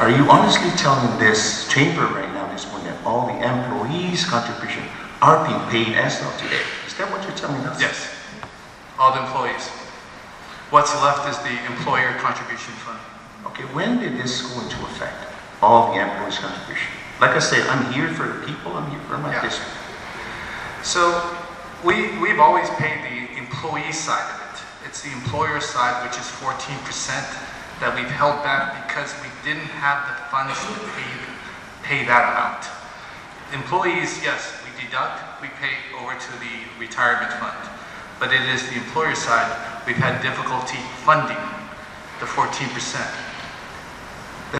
Are you honestly telling this chamber right now, this one, that all the employees' contribution are being paid as of today? Is that what you're telling us? Yes, all the employees. What's left is the employer contribution fund. Okay, when did this go into effect? All the employees' contribution. Like I said, I'm here for the people, I'm here for my district. So we've always paid the employee side of it. It's the employer side, which is 14%, that we've held back because we didn't have the funds to pay that amount. Employees, yes, we deduct, we pay over to the retirement fund. But it is the employer side, we've had difficulty funding the 14%.